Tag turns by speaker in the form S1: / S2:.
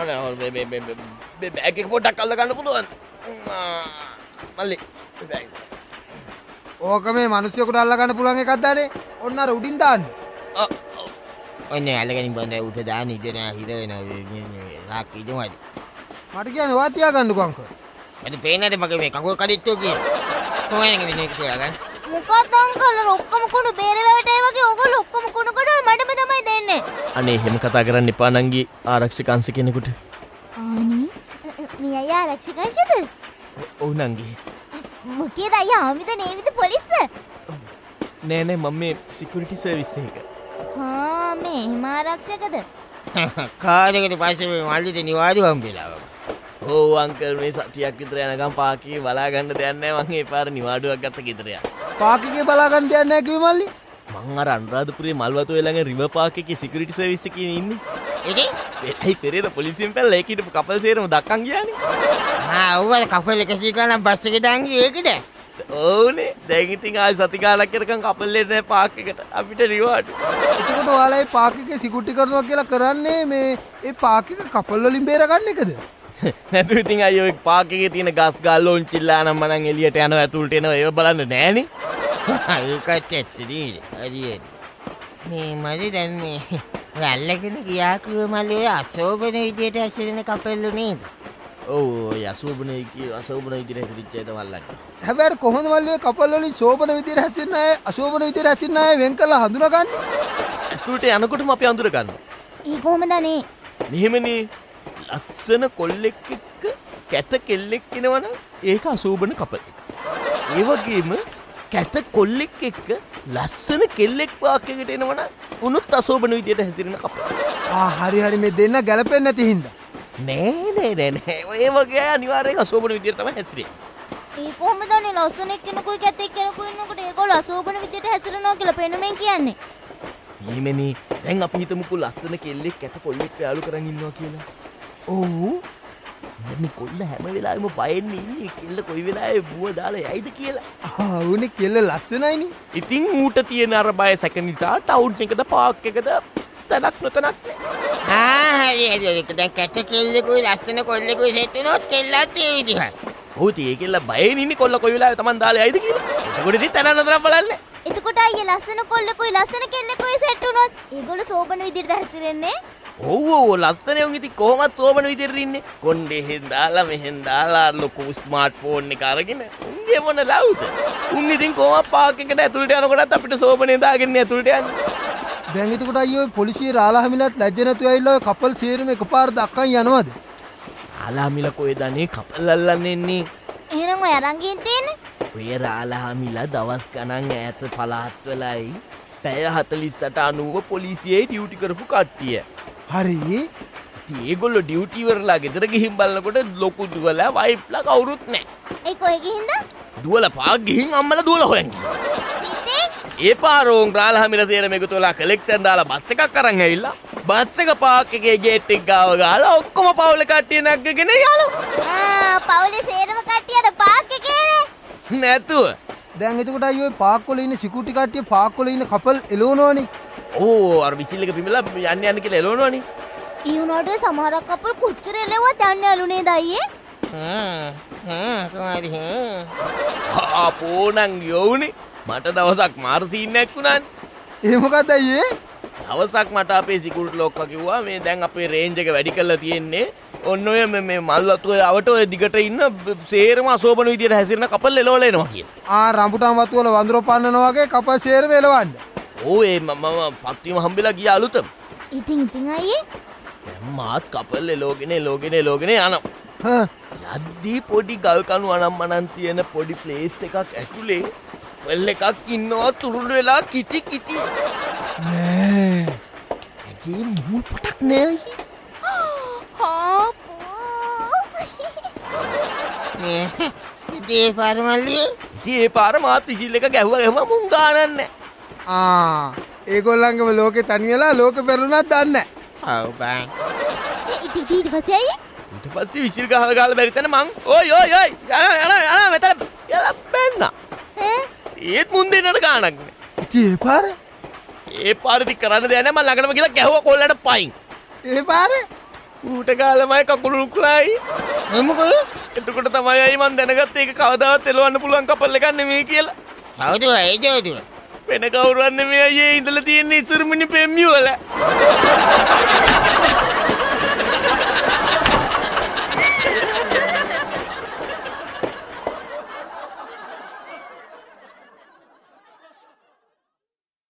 S1: අනේ මේ බෑග් එක පොඩ්ඩක් අල්ල ගන්න පුළුවන්. මල්ලි බෑග්.
S2: ඕක මේ මිනිස්සුෙකුට අල්ල ගන්න පුළුවන් එකක්ද අනේ? ඔන්න අර උඩින් දාන්න.
S1: ඔන්නේ අල්ලගෙන බඳ උට දාන්න ඉඳ නෑ හිර වෙනවා. රාක් ඉදමයි.
S2: මට කියන්නේ ඔයා තියාගන්නකෝ අංකල්.
S1: මට පේන්නේ මගේ මේ කකුල කඩਿੱත්තෝ කියලා. කොහෙන්ද මේ තියාගන්න?
S3: මොකක්ද අංකල් ඔක්කොම කුණු බේරවැටේ වගේ ඕගොල්ලෝ ඔක්කොම කුණු කොට මඩම තමයි දෙන්නේ.
S1: අනේ එහෙම කතා කරන්න එපා නංගි ආරක්ෂක අංශ කෙනෙකුට.
S3: අනේ මේ අය ආරක්ෂක අංශද?
S1: ඔව් නංගි.
S3: මොකේද අය ආමිද නේවිද පොලිස්ද?
S1: නෑ මම මේ සිකියුරිටි සර්විස් එක.
S3: මේ එහෙම ආරක්ෂකද?
S1: කාලයකට පස්සේ මේ මල්ලිට නිවාඩු හම්බෙලා. ඔව් අංකල් මේ සතියක් විතර යනකම් පාකියේ බලා ගන්න දෙයක් නෑ මං ඒ පාර නිවාඩුවක් ගත්ත ගෙදර යන්න.
S2: පාකියේ බලා ගන්න දෙයක් නෑ කිව්වේ මල්ලි.
S1: මං අර අනුරාධපුරේ මල්වතුවේ ළඟ රිවර් පාක් එකේ සිකියුරිටි සර්විස් එකේ ඉන්නේ. ඒකයි පෙරේද පොලිසියෙන් පැනලා ඒක හිටපු කපල් සේරම දක්කන් ගියානේ. ඔව් කපල් 100 ගණන් බස් එකේ දාන් ගියේ ඒකද? ඕනේ දැන් ඉතින් ආයි සති ගානක් කරකන් කපල් එන්නේ නැහැ පාක් එකට අපිට නිවාඩු.
S2: එතකොට ඔයාලා මේ පාක් එකේ සිකියුරිටි කරනවා කියලා කරන්නේ මේ ඒ පාක් එක කපල් වලින් බේර ගන්න එකද?
S1: නැතු ඉතින් අයියෝ පාක් එකේ තියෙන ගස් ගල් ලොන්චිල්ලා නම් මනම් එළියට යනවා ඇතුළට එනවා ඒව බලන්න නෑනේ. ඒකත් ඇත්තනේ. හරියට. මේ මල්ලි දැන් මේ ඔය අල්ලගෙන ගියා කිව්ව මල්ලි ඔය අශෝභන විදියට ඇසිරෙන කපල්ලු නේද? ඔව් ඔය අශෝභන විදියට ඇසිරිච්ච ඒ තමයි අල්ලන්නේ.
S2: හැබැයි කොහොමද මල්ලි ඔය කපල් වලින් ශෝභන විදියට හැසිරෙන අය අශෝභන විදියට හැසිරෙන අය වෙන් කරලා හඳුනාගන්නේ?
S1: ඇතුළට යනකොටම අපි අඳුර ගන්නවා.
S3: ඒ කොහොමද අනේ?
S1: මෙහෙමනේ ලස්සන කොල්ලෙක් එක්ක කැත කෙල්ලෙක් එනවනම් ඒක අශෝභන කපල් එක. ඒ වගේම කැත කොල්ලෙක් එක්ක ලස්සන කෙල්ලෙක් පාක් එකට එනවනම් උනුත් අශෝභන විදියට හැසිරෙන කපල්.
S2: හරි මේ දෙන්න ගැලපෙන්නේ නැති හින්දා.
S1: නෑ. ඔය වගේ අය අනිවාර්යයෙන් අශෝභන විදියට තමයි හැසිරෙන්නේ.
S3: ඒ කොහොමද අනේ ලස්සන එක්කෙනෙකුයි කැතෙක් කෙනෙකුයි ඉන්නකොට ඒගොල්ලෝ අශෝභන විදියට හැසිරෙනවා කියලා පෙනුමෙන් කියන්නේ.
S1: ඊමෙනි දැන් අපි හිතමුකෝ ලස්සන කෙල්ලෙක් කැත කොල්ලෙක් යාළු කරන් ඉන්නවා කියලා.
S2: ඔව්.
S1: දැන් කොල්ල හැම වෙලාවෙම බයෙන්නේ ඉන්නේ කෙල්ල කොයි වෙලාවෙ බුව දාලා යයිද කියලා.
S2: උනේ කෙල්ල ලස්සනයිනේ.
S1: ඉතින් ඌට තියෙන අර බය සැක නිසා ටවුන්ස් එකද පාක් එකද තනක් නොතනක් නෑ. හරි. දැන් කැත කෙල්ලෙකුයි ලස්සන කොල්ලෙකුයි සෙට් වෙනොත් කෙල්ලත් ඒ විදිහයි. ඔව් ඒ කෙල්ල බයෙන් ඉන්නේ කොල්ල කොයි වෙලාවෙ Taman දාලා යයිද කියලා. එතකොට ඉතින් තනක් නොතනක් බලන්නේ.
S3: එතකොට අයියේ ලස්සන කොල්ලෙකුයි ලස්සන කෙල්ලෙකුයි සෙට් වුණොත් ඒගොල්ලෝ සෝබන විදියට හැසිරෙන්නේ.
S1: ඔව් ලස්සනේ උන් ඉතින් කොහොමත් සෝබන විදියට ඉන්නේ. කොණ්ඩේ හෙන්දාලා මෙහෙන් දාලා ලොකු ස්මාර්ට් ෆෝන් එක අරගෙන උන්ගේ මොන ලව්ද? උන් ඉතින් කොහොමත් පාක් එකට ඇතුළට යනකොටත් අපිට සෝබනේ දාගෙන ඇතුළට යන්නේ.
S2: දැන් එතකොට අයියෝ පොලිසිය රාලහමිලත් ලැජ්ජ නැතුව ඇවිල්ලා ඔය කපල් සේරම එකපාර දක්කන් යනවද?
S1: රාලහමිල කොහෙද අනේ කපල් අල්ලන්නේ ඉන්නේ?
S3: එහෙනම් ඔය අරන් ගින් තියෙන්නේ?
S1: ඔය රාලහමිල දවස් ගණන් ඈත පළාත් වලයි පැය 48 90 පොලිසියේ ඩියුටි කරපු කට්ටිය.
S2: හරි.
S1: ඉතින් ඒගොල්ලෝ ඩියුටි ඉවරලා ගෙදර ගිහින් බලනකොට ලොකු දුවලා වයිෆ්ලා කවුරුත් නැහැ.
S3: ඒ කොහෙ ගිහින්ද?
S1: දුවලා පාක් ගිහින් අම්මලා දුවලා හොයන් ගියා. ඒ පාරෝන් රාලහමිල සේරම එකතු වෙලා කලෙක්ෂන් දාලා බස් එකක් අරන් ඇවිල්ලා බස් එක පාක් එකේ ගේට් එක ගාව ගාලා ඔක්කොම පවුලේ කට්ටිය නැග්ගගෙන යනවා.
S3: පවුලේ සේරම කට්ටියට පාක් එකේනේ.
S1: නැතුව.
S2: දැන් එතකොට අයියෝ පාක් වල ඉන්න සිකියුරිටි කට්ටිය පාක් වල ඉන්න කපල් එලවනවනේ.
S1: ඕ අර විසිල් එක පිමලා යන්න කියලා එලවනවනේ.
S3: ඊ උනාට සමහරක් කපල් කොච්චර එලෙව්වත් යන්න ඇලුනේද අයියේ?
S1: කොහමද? අපෝණන් යෝනේ මට දවසක් මාර සීන් එකක් වුණානේ.
S2: ඒ මොකද අයියේ?
S1: දවසක් මට අපේ සිකියුරිටි ලොක්කා කිව්වා මේ දැන් අපේ රේන්ජ් එක වැඩි කරලා තියෙන්නේ. ඔන්න ඔය මේ මල්වතුවේ අවට ඔය දිගට ඉන්න සේරම අශෝභන විදියට හැසිරෙන කපල් එලවලා එනවා කියලා.
S2: රම්බුටාන් වතු වල වඳුර පන්නනවා වගේ කපල් සේරම එලවන්න.
S1: ඕ ඒ මම පත්තිම හම්බෙලා ගියා අලුතම.
S3: ඉතින් අයියේ
S1: දැන් මාත් කපල් එලෝගෙන යනවා. යද්දී පොඩි ගල් කණු අනම්මනන් තියෙන පොඩි ප්ලේස් එකක් ඇතුලේ කපල් එකක් ඉන්නවා තුරුළු වෙලා කිටි. නෑ. ඒකේ මුල් පොටක් නෑ. ඉතින් ඒ පාර මාත් විසිල් එක ගැහුවා මුං ගානන්නේ.
S2: ඒගොල්ලන්ගම ලෝකේ තනි වෙලා ලෝක පෙරුණාත් දන්නේ
S1: නැහැ. ඔව් බං.
S3: ඊට පස්සේ
S1: ඊට පස්සේ විසිල් ගහලා බැරි තැන මං ඔයි යනවා මෙතන කියලා බැන්න. ඒත් මුන් දෙන්නට ගානක් නෑ.
S2: ඉතින් ඒ පාර
S1: ඉතින් කරන්න දෙයක් නෑ මං ළඟටම ගිහලා ගැහුවා කොල්ලට පයින්.
S2: ඒ පාර
S1: ඌට කාලමයි කකුළු උක්ලයි.
S2: මොකද?
S1: එතකොට තමයි අයි මන් දැනගත්තේ ඒක කවදාවත් එලවන්න පුළුවන් කපල් එකක් නෙමෙයි කියලා.
S2: කවුද ඒ ජෝදුව?
S1: වෙන කවුරුවත් නෙමෙයි අයියේ ඉඳලා තියෙන්නේ ඉසුරුමුණි පෙම්මිය වල.